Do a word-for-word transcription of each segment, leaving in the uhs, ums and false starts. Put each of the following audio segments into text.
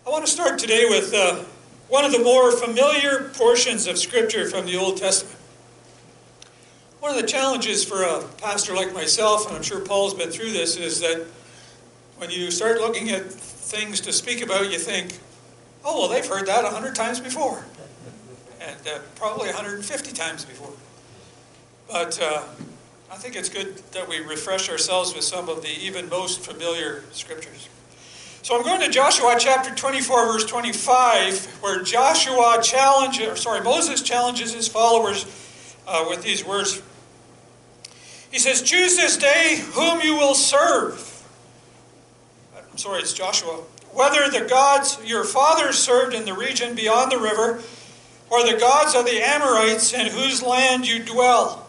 I want to start today with uh, one of the more familiar portions of Scripture from the Old Testament. One of the challenges for a pastor like myself, and I'm sure Paul's been through this, is that when you start looking at things to speak about, you think, oh, well, they've heard that a hundred times before, and uh, probably a hundred and fifty times before. But uh, I think it's good that we refresh ourselves with some of the even most familiar Scriptures. So I'm going to Joshua chapter twenty-four, verse twenty-five, where Joshua challenges, or sorry, Moses challenges his followers uh, with these words. He says, "Choose this day whom you will serve." I'm sorry, it's Joshua. "Whether the gods your fathers served in the region beyond the river, or the gods of the Amorites in whose land you dwell.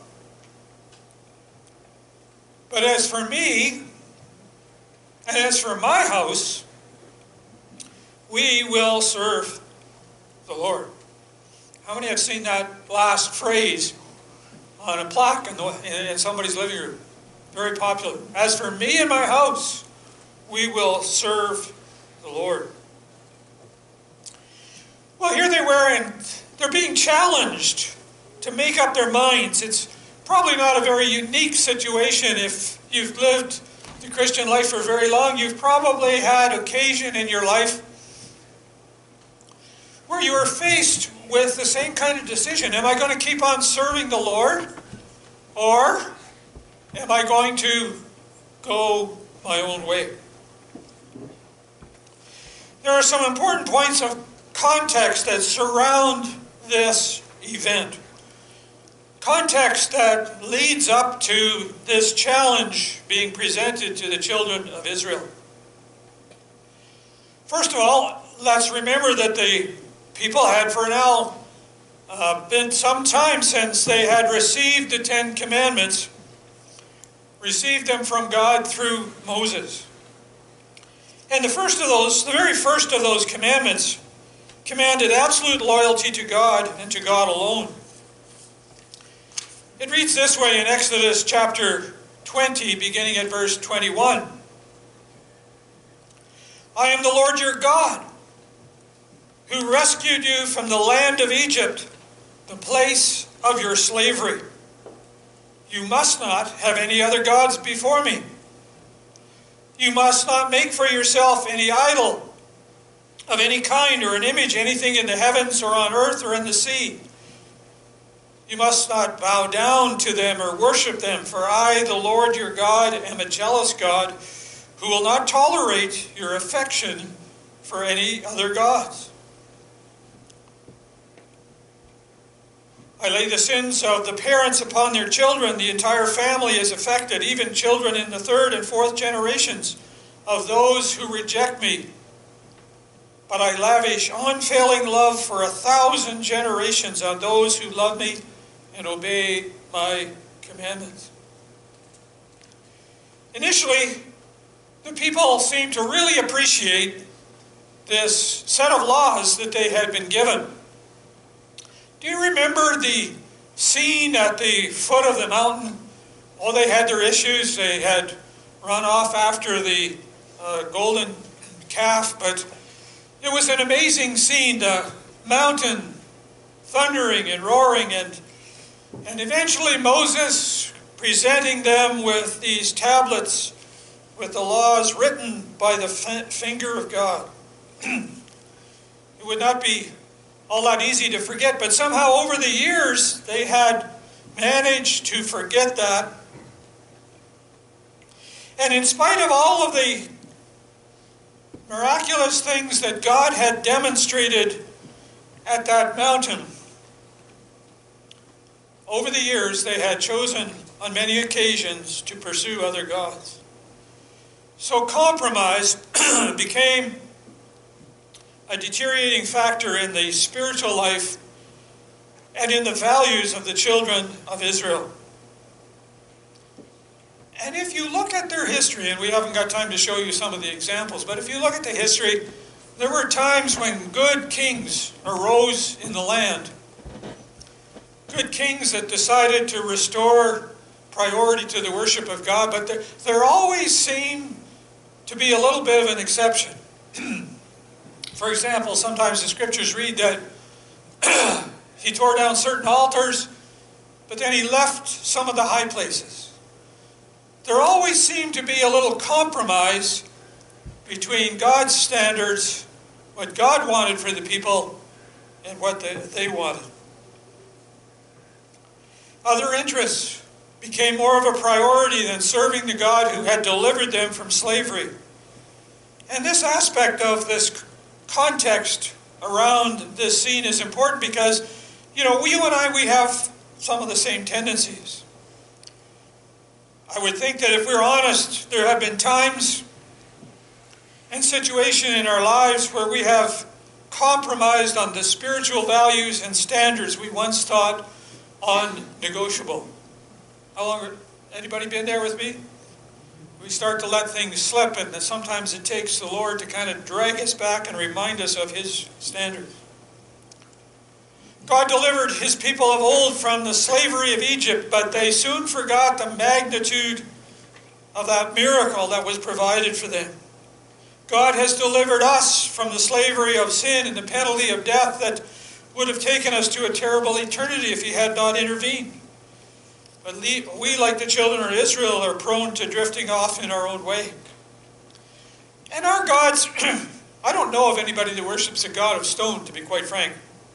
But as for me, and as for my house, we will serve the Lord." How many have seen that last phrase on a plaque in, the, in somebody's living room? Very popular. As for me and my house, we will serve the Lord. Well, here they were, and they're being challenged to make up their minds. It's probably not a very unique situation. If you've lived the Christian life for very long, you've probably had occasion in your life where you are faced with the same kind of decision. Am I going to keep on serving the Lord? Or am I going to go my own way? There are some important points of context that surround this event. Context that leads up to this challenge being presented to the children of Israel. First of all, let's remember that the people had for now uh, been some time since they had received the Ten Commandments, received them from God through Moses. And the first of those, the very first of those commandments, commanded absolute loyalty to God and to God alone. It reads this way in Exodus chapter twenty, beginning at verse twenty-one. "I am the Lord your God, who rescued you from the land of Egypt, the place of your slavery. You must not have any other gods before me. You must not make for yourself any idol of any kind or an image, anything in the heavens or on earth or in the sea. You must not bow down to them or worship them, for I, the Lord your God, am a jealous God who will not tolerate your affection for any other gods. I lay the sins of the parents upon their children. The entire family is affected, even children in the third and fourth generations of those who reject me. But I lavish unfailing love for a thousand generations on those who love me and obey my commandments." Initially, the people seemed to really appreciate this set of laws that they had been given. Do you remember the scene at the foot of the mountain? Oh, they had their issues. They had run off after the uh, golden calf, but it was an amazing scene, the mountain thundering and roaring, and, and eventually Moses presenting them with these tablets with the laws written by the finger of God. It would not be all that easy to forget, but somehow over the years they had managed to forget that. And in spite of all of the miraculous things that God had demonstrated at that mountain, over the years they had chosen on many occasions to pursue other gods. So compromise became a deteriorating factor in the spiritual life and in the values of the children of Israel. And if you look at their history, and we haven't got time to show you some of the examples, but if you look at the history, there were times when good kings arose in the land. Good kings that decided to restore priority to the worship of God, but there, there always seemed to be a little bit of an exception. For example, sometimes the scriptures read that he tore down certain altars, but then he left some of the high places. There always seemed to be a little compromise between God's standards, what God wanted for the people, and what they, they wanted. Other interests became more of a priority than serving the God who had delivered them from slavery. And this aspect of this context around this scene is important because, you know, you and I, we have some of the same tendencies. I would think that if we're honest, there have been times and situations in our lives where we have compromised on the spiritual values and standards we once thought unnegotiable. How long, anybody been there with me? We start to let things slip, and sometimes it takes the Lord to kind of drag us back and remind us of His standards. God delivered His people of old from the slavery of Egypt, but they soon forgot the magnitude of that miracle that was provided for them. God has delivered us from the slavery of sin and the penalty of death that would have taken us to a terrible eternity if He had not intervened. But we, like the children of Israel, are prone to drifting off in our own way. And our gods, I don't know of anybody that worships a God of stone, to be quite frank.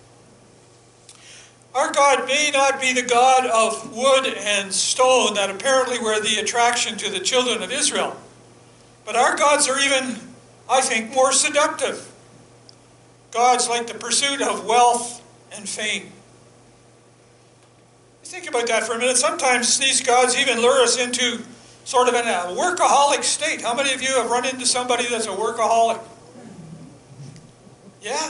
Our God may not be the God of wood and stone that apparently were the attraction to the children of Israel. But our gods are even, I think, more seductive. Gods like the pursuit of wealth and fame. Think about that for a minute. Sometimes these gods even lure us into sort of a workaholic state. How many of you have run into somebody that's a workaholic? Yeah.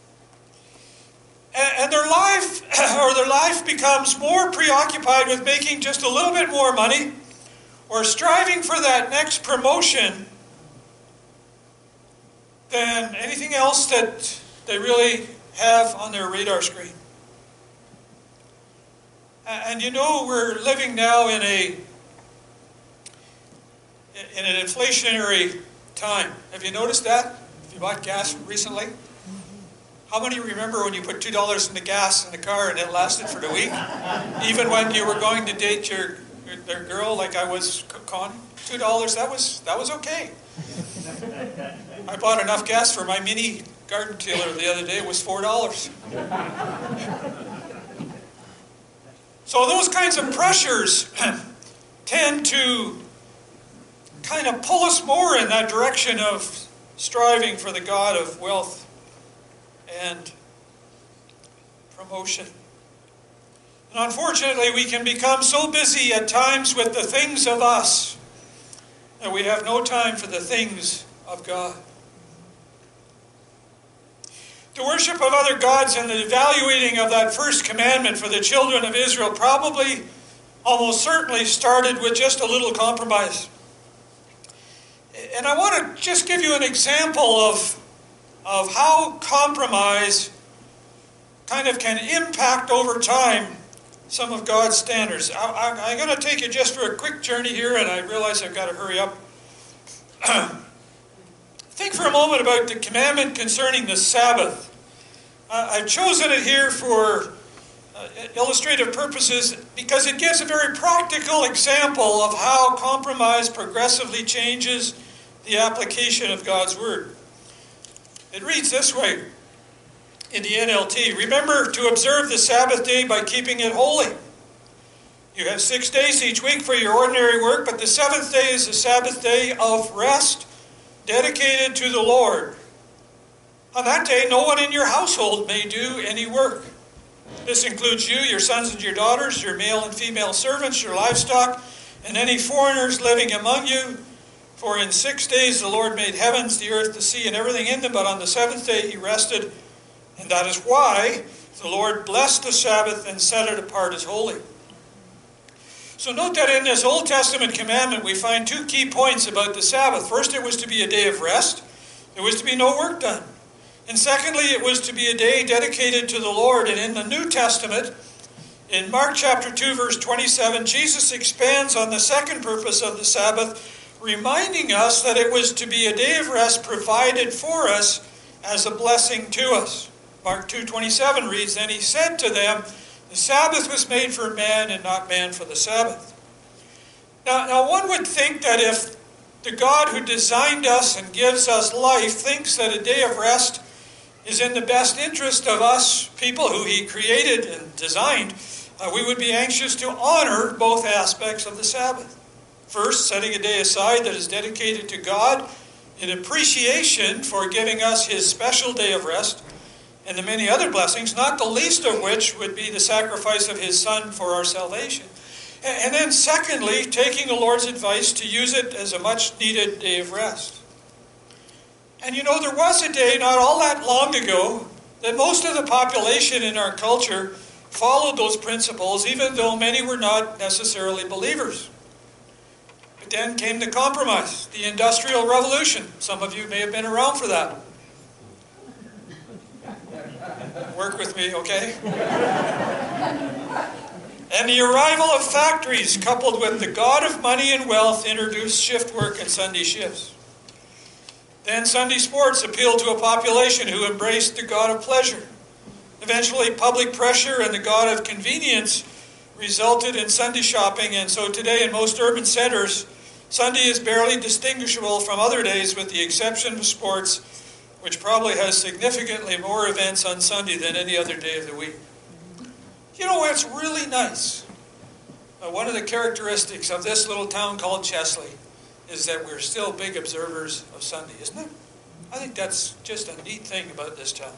And their life, or their life becomes more preoccupied with making just a little bit more money or striving for that next promotion than anything else that they really have on their radar screen. And you know, we're living now in a in an inflationary time. Have you noticed that? Have you bought gas recently? How many remember when you put two dollars in the gas in the car and it lasted for the week? Even when you were going to date your, your girl, like I was, Connie, two dollars, that was that was okay. I bought enough gas for my mini garden tiller the other day. It was four dollars. So those kinds of pressures tend to kind of pull us more in that direction of striving for the God of wealth and promotion. And unfortunately, we can become so busy at times with the things of us that we have no time for the things of God. The worship of other gods and the evaluating of that first commandment for the children of Israel probably, almost certainly, started with just a little compromise. And I want to just give you an example of, of how compromise kind of can impact over time some of God's standards. I, I, I'm going to take you just for a quick journey here, and I realize I've got to hurry up. Think for a moment about the commandment concerning the Sabbath. Uh, I've chosen it here for uh, illustrative purposes because it gives a very practical example of how compromise progressively changes the application of God's Word. It reads this way in the N L T. Remember to observe the Sabbath day by keeping it holy. You have six days each week for your ordinary work, but the seventh day is the Sabbath day of rest, dedicated to the Lord. On that day, no one in your household may do any work. This includes you, your sons and your daughters, your male and female servants, your livestock, and any foreigners living among you. For in six days the Lord made heavens, the earth, the sea, and everything in them, but on the seventh day He rested. And that is why the Lord blessed the Sabbath and set it apart as holy. So note that in this Old Testament commandment we find two key points about the Sabbath. First, it was to be a day of rest. There was to be no work done. And secondly, it was to be a day dedicated to the Lord. And in the New Testament, in Mark chapter two, verse twenty-seven, Jesus expands on the second purpose of the Sabbath, reminding us that it was to be a day of rest provided for us as a blessing to us. Mark two twenty-seven reads, "Then he said to them, the Sabbath was made for man and not man for the Sabbath." Now, now one would think that if the God who designed us and gives us life thinks that a day of rest is in the best interest of us, people who he created and designed, uh, we would be anxious to honor both aspects of the Sabbath. First, setting a day aside that is dedicated to God in appreciation for giving us his special day of rest, and the many other blessings, not the least of which would be the sacrifice of his Son for our salvation. And then secondly, taking the Lord's advice to use it as a much-needed day of rest. And you know, there was a day not all that long ago that most of the population in our culture followed those principles, even though many were not necessarily believers. But then came the compromise, the Industrial Revolution. Some of you may have been around for that. Work with me, okay? And the arrival of factories, coupled with the god of money and wealth, introduced shift work and Sunday shifts. Then Sunday sports appealed to a population who embraced the god of pleasure. Eventually, public pressure and the god of convenience resulted in Sunday shopping, and so today in most urban centers, Sunday is barely distinguishable from other days with the exception of sports, which probably has significantly more events on Sunday than any other day of the week. You know, it's really nice. Uh, one of the characteristics of this little town called Chesley is that we're still big observers of Sunday, isn't it? I think that's just a neat thing about this town.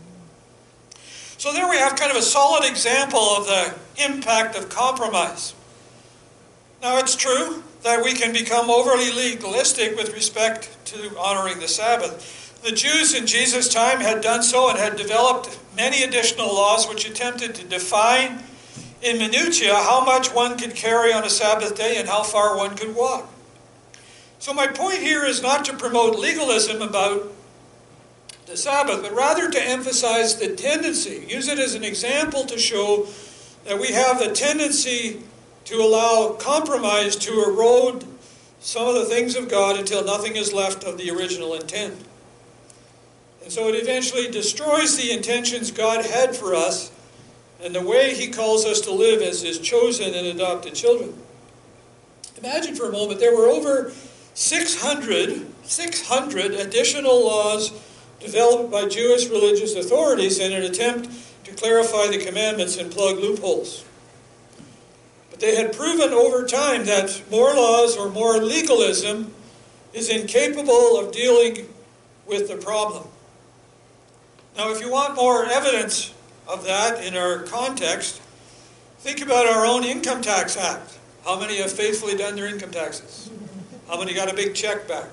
So there we have kind of a solid example of the impact of compromise. Now, it's true that we can become overly legalistic with respect to honoring the Sabbath. The Jews in Jesus' time had done so and had developed many additional laws which attempted to define in minutiae how much one could carry on a Sabbath day and how far one could walk. So my point here is not to promote legalism about the Sabbath, but rather to emphasize the tendency, use it as an example to show that we have the tendency to allow compromise to erode some of the things of God until nothing is left of the original intent. And so it eventually destroys the intentions God had for us and the way he calls us to live as his chosen and adopted children. Imagine for a moment there were over six hundred, six hundred additional laws developed by Jewish religious authorities in an attempt to clarify the commandments and plug loopholes. But they had proven over time that more laws or more legalism is incapable of dealing with the problem. Now, if you want more evidence of that in our context, think about our own Income Tax Act. How many have faithfully done their income taxes? How many got a big check back?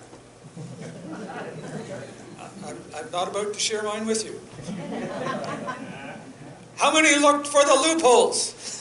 I'm, I'm not about to share mine with you. How many looked for the loopholes?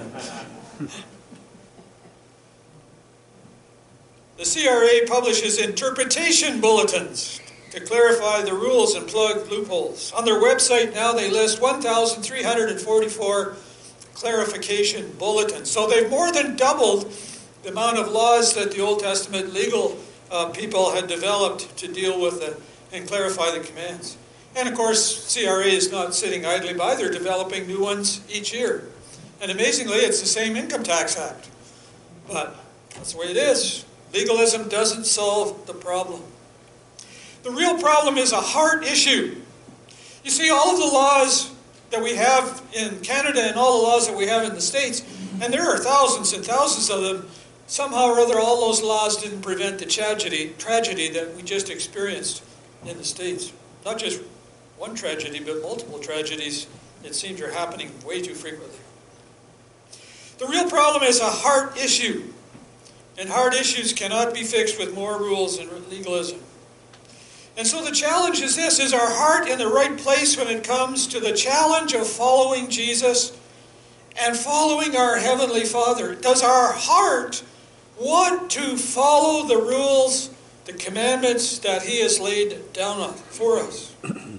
The C R A publishes interpretation bulletins to clarify the rules and plug loopholes. On their website now they list one thousand three hundred forty-four clarification bulletins. So they've more than doubled the amount of laws that the Old Testament legal uh, people had developed to deal with the, and clarify the commands. And of course, C R A is not sitting idly by. They're developing new ones each year. And amazingly, it's the same Income Tax Act. But that's the way it is. Legalism doesn't solve the problem. The real problem is a heart issue. You see, all of the laws that we have in Canada and all the laws that we have in the States, and there are thousands and thousands of them, somehow or other all those laws didn't prevent the tragedy, tragedy that we just experienced in the States. Not just one tragedy, but multiple tragedies, it seems, are happening way too frequently. The real problem is a heart issue. And heart issues cannot be fixed with more rules and legalism. And so the challenge is this: is our heart in the right place when it comes to the challenge of following Jesus and following our Heavenly Father? Does our heart want to follow the rules, the commandments that he has laid down for us?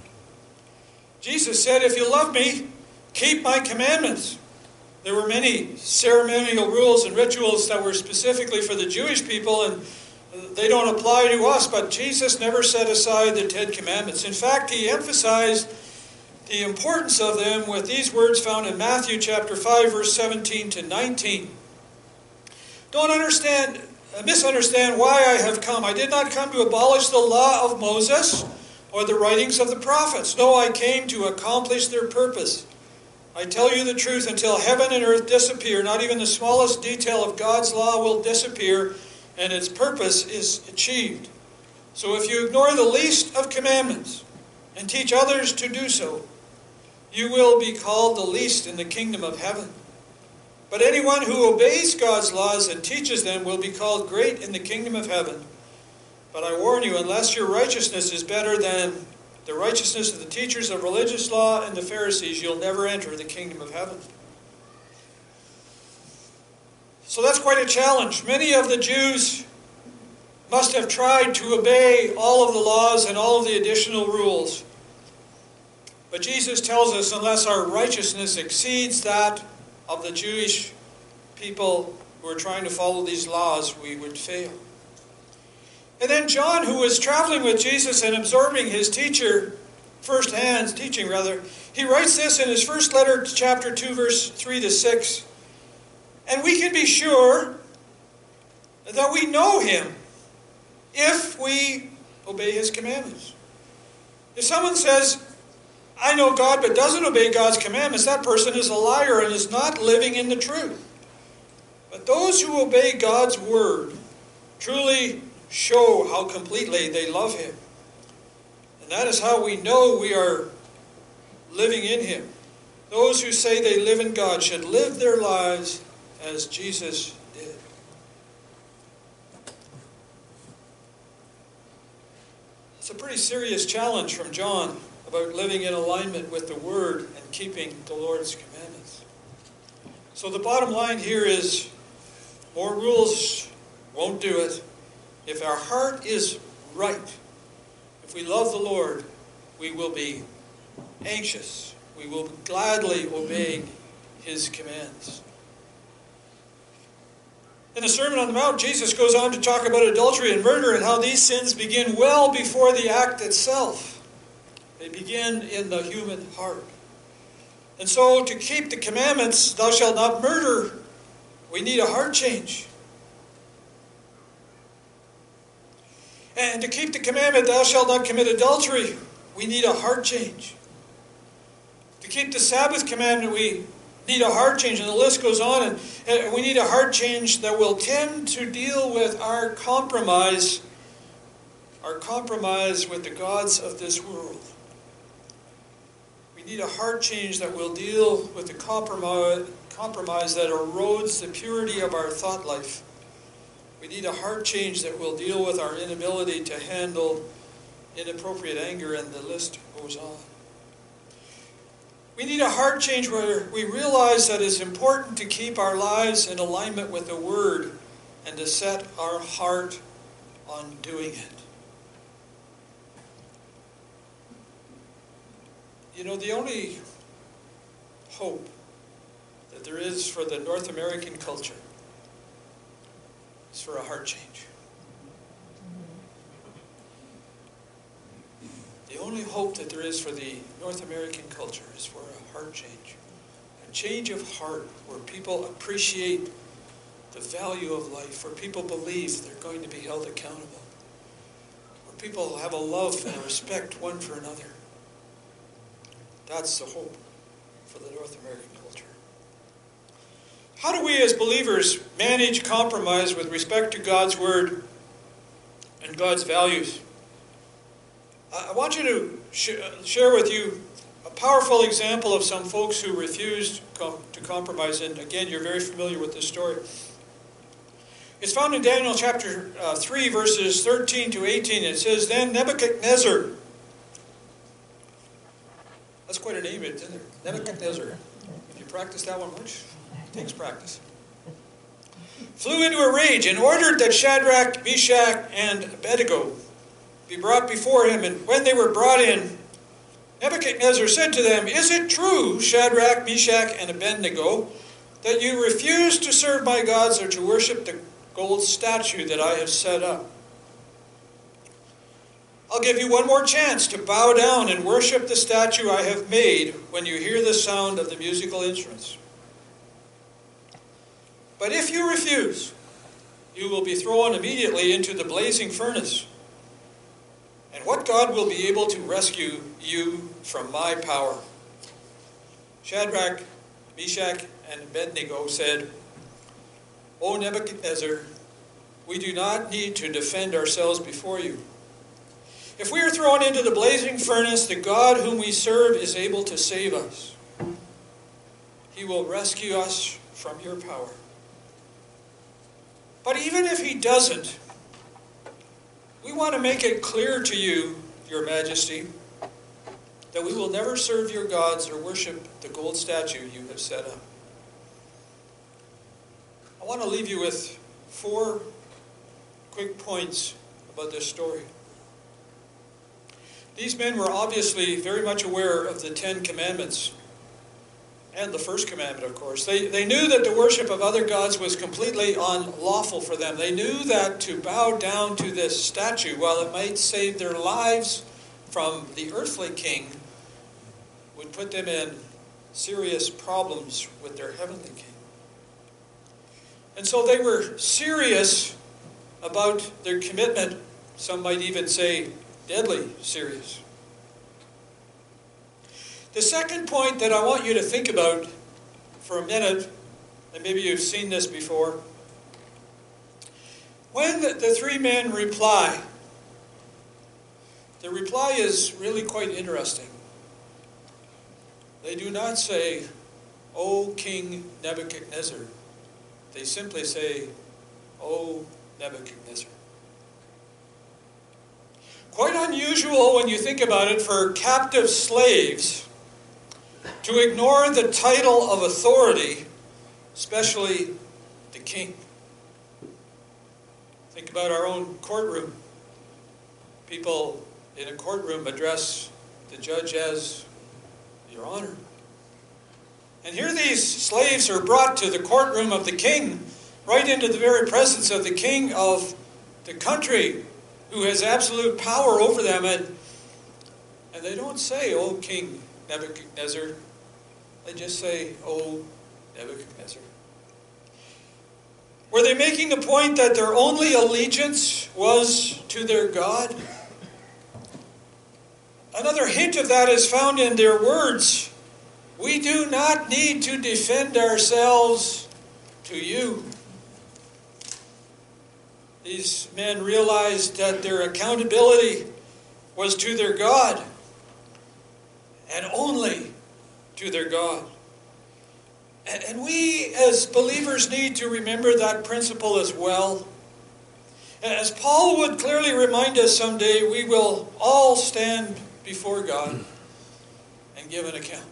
Jesus said, if you love me, keep my commandments. There were many ceremonial rules and rituals that were specifically for the Jewish people, and they don't apply to us, but Jesus never set aside the Ten Commandments. In fact, he emphasized the importance of them with these words found in Matthew chapter five, verse seventeen to nineteen. Don't understand, misunderstand why I have come. I did not come to abolish the law of Moses or the writings of the prophets. No, I came to accomplish their purpose. I tell you the truth, until heaven and earth disappear, not even the smallest detail of God's law will disappear, and its purpose is achieved. So if you ignore the least of commandments and teach others to do so, you will be called the least in the kingdom of heaven. But anyone who obeys God's laws and teaches them will be called great in the kingdom of heaven. But I warn you, unless your righteousness is better than the righteousness of the teachers of religious law and the Pharisees, you'll never enter the kingdom of heaven. So that's quite a challenge. Many of the Jews must have tried to obey all of the laws and all of the additional rules. But Jesus tells us unless our righteousness exceeds that of the Jewish people who are trying to follow these laws, we would fail. And then John, who was traveling with Jesus and absorbing his teacher, firsthand teaching rather, he writes this in his first letter, chapter two, verse three to six. And we can be sure that we know him if we obey his commandments. If someone says, I know God, but doesn't obey God's commandments, that person is a liar and is not living in the truth. But those who obey God's word truly show how completely they love him. And that is how we know we are living in him. Those who say they live in God should live their lives as Jesus did. It's a pretty serious challenge from John about living in alignment with the Word and keeping the Lord's commandments. So the bottom line here is more rules won't do it. If our heart is right, if we love the Lord, we will be anxious. We will gladly obey his commands. In the Sermon on the Mount, Jesus goes on to talk about adultery and murder and how these sins begin well before the act itself. They begin in the human heart. And so to keep the commandments, thou shalt not murder, we need a heart change. And to keep the commandment, thou shalt not commit adultery, we need a heart change. To keep the Sabbath commandment, we need a heart change. And the list goes on. And, and we need a heart change that will tend to deal with our compromise, our compromise with the gods of this world. We need a heart change that will deal with the compromise, compromise that erodes the purity of our thought life. We need a heart change that will deal with our inability to handle inappropriate anger, and the list goes on. We need a heart change where we realize that it's important to keep our lives in alignment with the Word and to set our heart on doing it. You know, the only hope that there is for the North American culture is for a heart change. The only hope that there is for the North American culture is for a heart change. A change of heart where people appreciate the value of life, where people believe they're going to be held accountable, where people have a love and a respect one for another. That's the hope for the North American culture. How do we as believers manage compromise with respect to God's Word and God's values? I want you to sh- share with you a powerful example of some folks who refused com- to compromise. And again, you're very familiar with this story. It's found in Daniel chapter uh, three, verses thirteen to eighteen. It says, Then Nebuchadnezzar, that's quite a name, isn't it? Nebuchadnezzar. If you practice that one much, it takes practice. Flew into a rage and ordered that Shadrach, Meshach, and Abednego be brought before him. And when they were brought in, Nebuchadnezzar said to them, Is it true, Shadrach, Meshach, and Abednego, that you refuse to serve my gods or to worship the gold statue that I have set up? I'll give you one more chance to bow down and worship the statue I have made when you hear the sound of the musical instruments. But if you refuse, you will be thrown immediately into the blazing furnace. And what God will be able to rescue you from my power?" Shadrach, Meshach, and Abednego said, "O Nebuchadnezzar, we do not need to defend ourselves before you. If we are thrown into the blazing furnace, the God whom we serve is able to save us. He will rescue us from your power. But even if he doesn't, we want to make it clear to you, your majesty, that we will never serve your gods or worship the gold statue you have set up." I want to leave you with four quick points about this story. These men were obviously very much aware of the Ten Commandments, and the first commandment, of course. They, they knew that the worship of other gods was completely unlawful for them. They knew that to bow down to this statue, while it might save their lives from the earthly king, would put them in serious problems with their heavenly king. And so they were serious about their commitment. Some might even say deadly serious. The second point that I want you to think about for a minute, and maybe you've seen this before, when the, the three men reply, the reply is really quite interesting. They do not say, "O King Nebuchadnezzar." They simply say, "O Nebuchadnezzar." Quite unusual when you think about it for captive slaves to ignore the title of authority, especially the king. Think about our own courtroom. People in a courtroom address the judge as "Your Honor." And here these slaves are brought to the courtroom of the king, right into the very presence of the king of the country, who has absolute power over them. And, and they don't say, "O King Nebuchadnezzar." They just say, "O Nebuchadnezzar." Were they making the point that their only allegiance was to their God? Another hint of that is found in their words. "We do not need to defend ourselves to you." These men realized that their accountability was to their God, and only to their God. And we as believers need to remember that principle as well. As Paul would clearly remind us someday, we will all stand before God and give an account.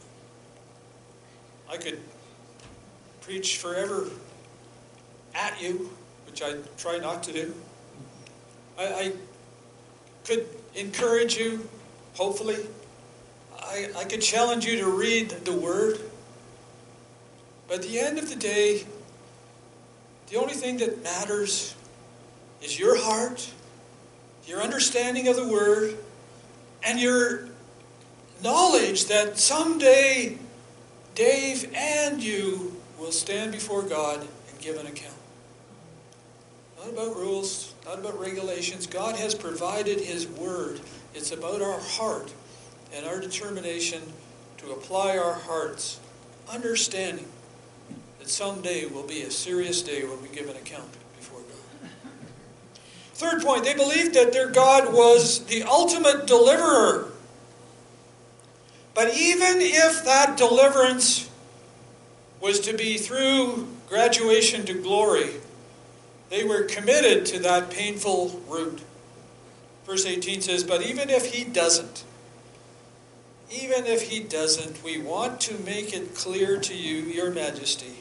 I could preach forever at you, which I try not to do. I, I could encourage you, hopefully. I, I could challenge you to read the Word. But at the end of the day, the only thing that matters is your heart, your understanding of the Word, and your knowledge that someday Dave and you will stand before God and give an account. Not about rules, not about regulations. God has provided His Word. It's about our heart and our determination to apply our hearts, understanding that someday will be a serious day when we give an account before God. Third point, they believed that their God was the ultimate deliverer. But even if that deliverance was to be through graduation to glory, they were committed to that painful route. Verse eighteen says, "But even if he doesn't, even if he doesn't, we want to make it clear to you, your majesty,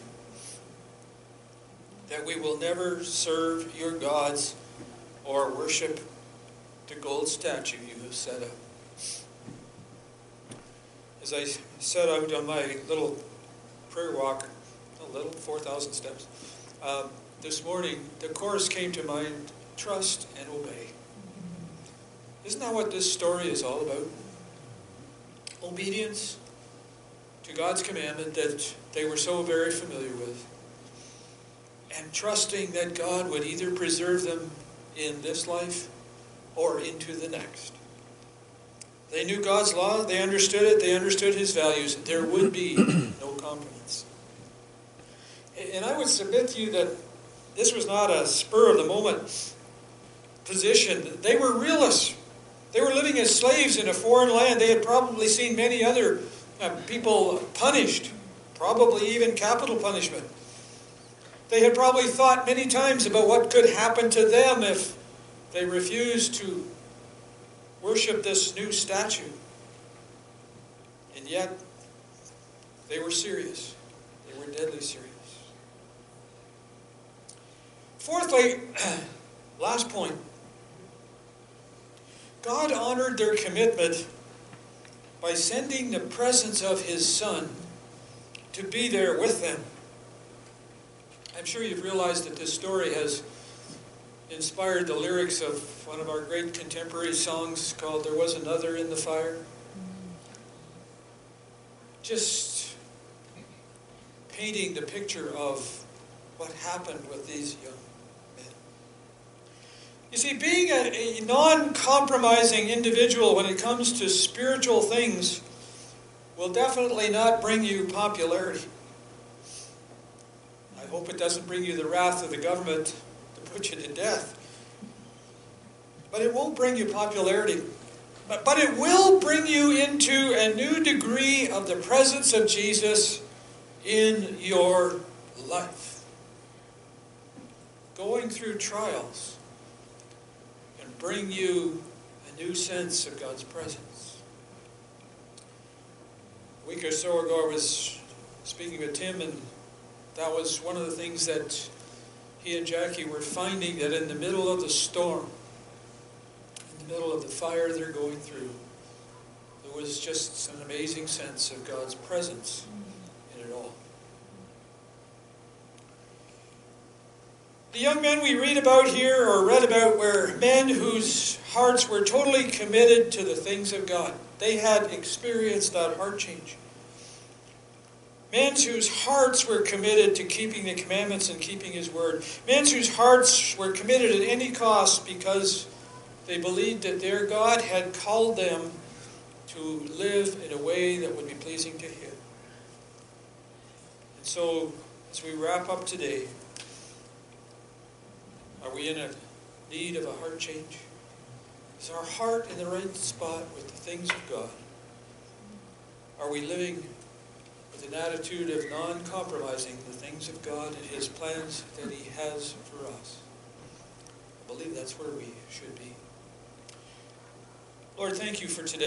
that we will never serve your gods or worship the gold statue you have set up." As I set out on my little prayer walk, a little, four thousand steps, um, this morning, the chorus came to mind, "Trust and obey." Isn't that what this story is all about? Obedience to God's commandment that they were so very familiar with, and trusting that God would either preserve them in this life or into the next. They knew God's law, they understood it, they understood His values. There would be no compromise. And I would submit to you that this was not a spur-of-the-moment position. They were realists. They were living as slaves in a foreign land. They had probably seen many other uh, people punished, probably even capital punishment. They had probably thought many times about what could happen to them if they refused to worship this new statue. And yet, they were serious. They were deadly serious. Fourthly, last point, God honored their commitment by sending the presence of His Son to be there with them. I'm sure you've realized that this story has inspired the lyrics of one of our great contemporary songs called "There Was Another in the Fire." Just painting the picture of what happened with these young men. You see, being a, a non-compromising individual when it comes to spiritual things will definitely not bring you popularity. I hope it doesn't bring you the wrath of the government to put you to death. But it won't bring you popularity. But, but it will bring you into a new degree of the presence of Jesus in your life. Going through trials can bring you a new sense of God's presence. A week or so ago I was speaking with Tim, and that was one of the things that he and Jackie were finding, that in the middle of the storm, in the middle of the fire they're going through, there was just an amazing sense of God's presence in it all. The young men we read about here, or read about, were men whose hearts were totally committed to the things of God. They had experienced that heart change. Men whose hearts were committed to keeping the commandments and keeping His word. Men whose hearts were committed at any cost because they believed that their God had called them to live in a way that would be pleasing to Him. And so, as we wrap up today, are we in a need of a heart change? Is our heart in the right spot with the things of God? Are we living with an attitude of non-compromising the things of God and His plans that He has for us? I believe that's where we should be. Lord, thank You for today.